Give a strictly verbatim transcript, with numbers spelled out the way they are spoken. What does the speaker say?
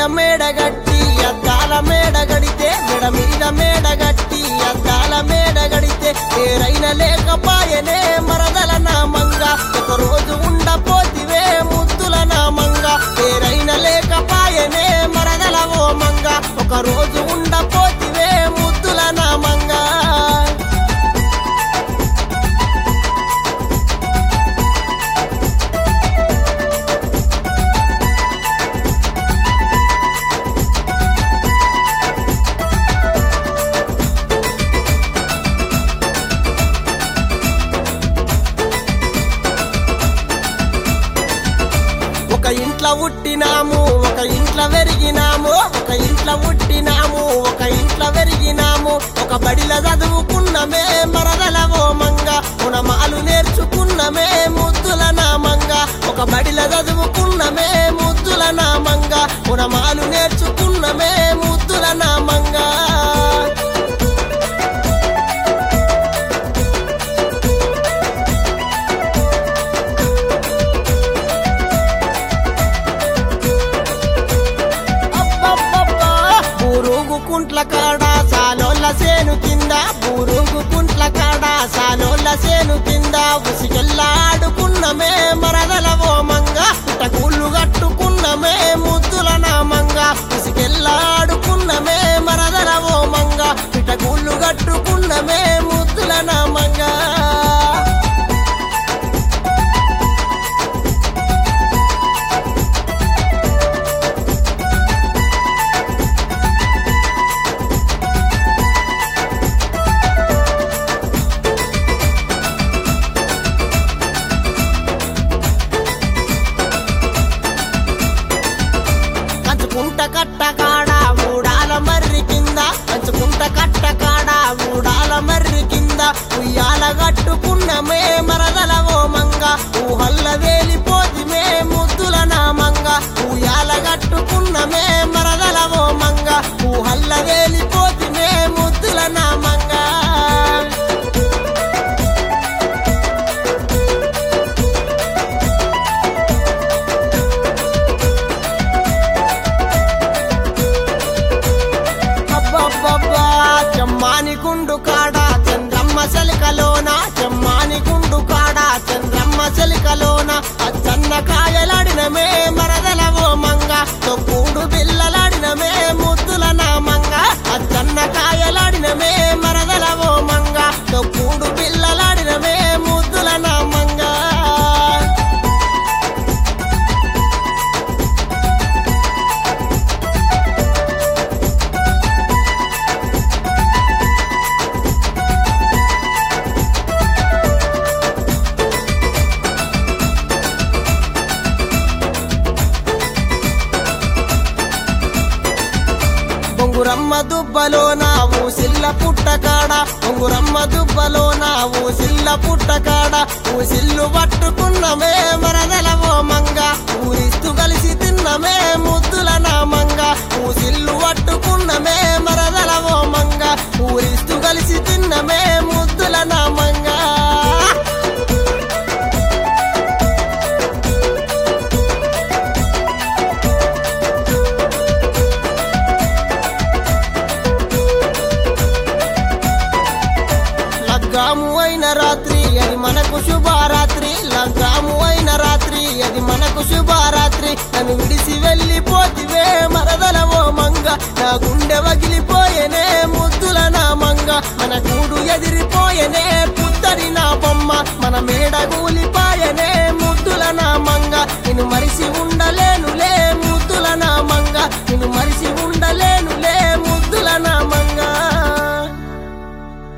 మేడగట్టి అద్దాల మేడగడితే మెడ మీద మేడగట్టి అద్దాల మేడగడితే పేరైన లేకపాయనే మరదల నామంగ ఒక రోజు ఉండపోతివే ముద్దుల నామంగ పేరైన లేకపాయనే మరదల ఓ మంగ ఒక రోజు ఉండపోతివే ముద్దుల నామంగ ఒక ఇంట్లో పుట్టినాము ఒక ఇంట్లో వెరిగినాము ఒక ఇంట్లో పుట్టినాము ఒక ఇంట్లో వెరిగినాము ఒక బడిల చదువుకున్నమే మరదల ఓ మంగ గుణమాలు నేర్చుకున్నమే ముద్దుల నామంగ ఒక బడిల చదువుకున్నమే ముద్దుల నామంగ గుణమాలు నేర్చుకున్నమే ముద్దుల నామంగ కుంట్ల కాడ సాలోళ్ళ సేను కింద బూరుగు కుంట్ల కాడ సాలోళ్ళ సేను కింద ఉసిగెల్లాడుకున్నమే మరదల ఓ మంగ పుట్టకూళ్ళు కట్టుకున్నమే ముద్దుల నామంగ ఉసిగెల్లాడుకున్నమే మరదల ఓ మంగ పుట్టకూళ్ళు కట్టుకున్నమే ముద్దుల నామంగ పంచుకుంట కట్ట కాడ ఊడాల మర్రి కింద పంచుకుంట కట్ట కాడ ఊడాల మర్రి కింద ఉయ్యాల కట్టుకున్నమే మరదల ఓ మంగ ఊహల్ల వేలిపోతిమే ముద్దుల నామంగ ఉయ్యాల కట్టుకున్నమే మరదల ఓ మంగ ఊహల్ల వేలిపోతిమే ముద్దుల నామంగ చెమ్మాని గుండు కాడ చంద్రమ్మ సెలికలోన చెమ్మాని గుండు కాడ చంద్రమ్మ సెలికలోన అచ్చన్న కాయలాడినమే మరదల ఓ మంగ తొక్కుడు బిల్లలాడినమే ముద్దుల నామంగ అచ్చన్న కాయలాడినమే మరదల ఓ మంగ తొక్కుడు బిల్లలాడినమే ముద్దుల నామంగ ఉంగురమ్మ దుబ్బలోన ఊసిల్ల పుట్టకాడ ఉంగురమ్మ దుబ్బలోన ఊసిల్ల పుట్టకాడ ఊసిల్లు పట్టుకున్నమే మరదల ఓ మంగ ఊరిస్తూ కలిసి తిన్నమే ముద్దుల నామంగ ఊసిల్లు పట్టుకున్నమే మరదల ఓ మంగ ఊరిస్తూ కలిసి తిన్నమే ముద్దుల నామంగ లగ్గాము అయిన రాత్రి అది మనకు శుభరాత్రి లగ్గాము అయిన రాత్రి అది మనకు శుభరాత్రి నన్ను విడిసి వెళ్ళిపోతివే మరదల ఓ మంగ నా గుండె వగిలిపోయేనే ముద్దుల నామంగ మన గూడు ఎదిరిపోయేనే పుత్తరి నా బొమ్మ మన మేడ కూలిపా